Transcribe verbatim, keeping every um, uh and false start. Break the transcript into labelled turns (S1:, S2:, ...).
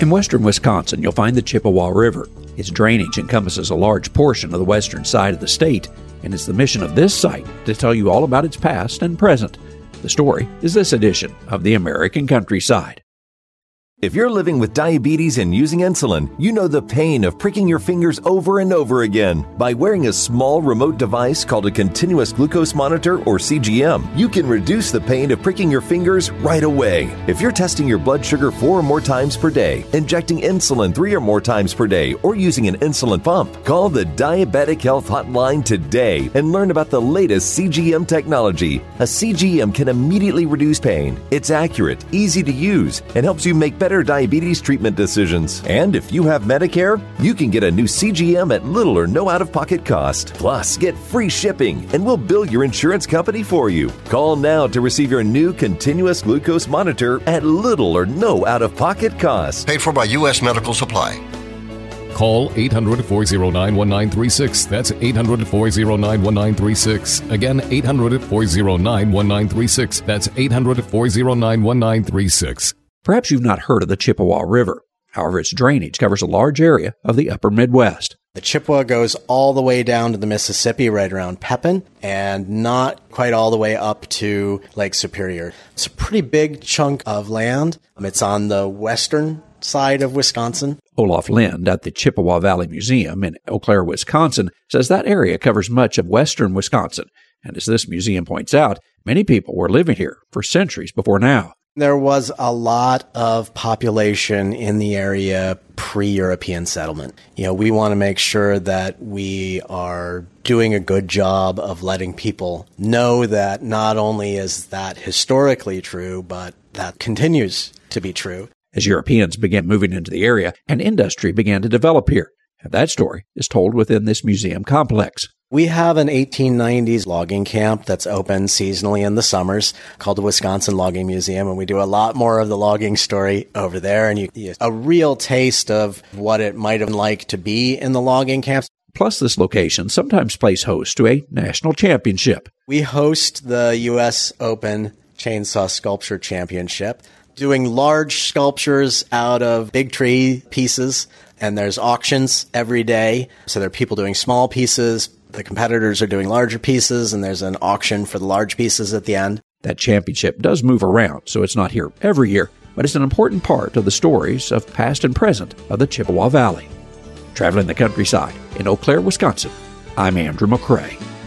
S1: In western Wisconsin, you'll find the Chippewa River. Its drainage encompasses a large portion of the western side of the state, and it's the mission of this site to tell you all about its past and present. The story is this edition of the American Countryside.
S2: If you're living with diabetes and using insulin, you know the pain of pricking your fingers over and over again. By wearing a small remote device called a continuous glucose monitor, or C G M, you can reduce the pain of pricking your fingers right away. If you're testing your blood sugar four or more times per day, injecting insulin three or more times per day, or using an insulin pump, call the Diabetic Health Hotline today and learn about the latest C G M technology. A C G M can immediately reduce pain. It's accurate, easy to use, and helps you make better diabetes treatment decisions. And if you have Medicare, you can get a new C G M at little or no out-of-pocket cost. Plus, get free shipping, and we'll bill your insurance company for you. Call now to receive your new continuous glucose monitor at little or no out-of-pocket cost.
S3: Paid for by U S Medical Supply.
S4: Call eight hundred, four oh nine, one nine three six. That's eight hundred, four oh nine, one nine three six. Again, eight hundred, four oh nine, one nine three six. That's eight hundred, four oh nine, one nine three six.
S1: Perhaps you've not heard of the Chippewa River. However, its drainage covers a large area of the upper Midwest.
S5: The Chippewa goes all the way down to the Mississippi, right around Pepin, and not quite all the way up to Lake Superior. It's a pretty big chunk of land. It's on the western side of Wisconsin.
S1: Olaf Lind at the Chippewa Valley Museum in Eau Claire, Wisconsin, says that area covers much of western Wisconsin. And as this museum points out, many people were living here for centuries before now.
S5: There was a lot of population in the area pre-European settlement. You know, we want to make sure that we are doing a good job of letting people know that not only is that historically true, but that continues to be true.
S1: As Europeans began moving into the area, an industry began to develop here. And that story is told within this museum complex.
S5: We have an eighteen nineties logging camp that's open seasonally in the summers called the Wisconsin Logging Museum, and we do a lot more of the logging story over there, and you get a real taste of what it might have been like to be in the logging camps.
S1: Plus, this location sometimes plays host to a national championship.
S5: We host the U S Open Chainsaw Sculpture Championship, doing large sculptures out of big tree pieces, and there's auctions every day. So there are people doing small pieces. The competitors are doing larger pieces, and there's an auction for the large pieces at the end.
S1: That championship does move around, so it's not here every year, but it's an important part of the stories of past and present of the Chippewa Valley. Traveling the countryside in Eau Claire, Wisconsin, I'm Andrew McCrae.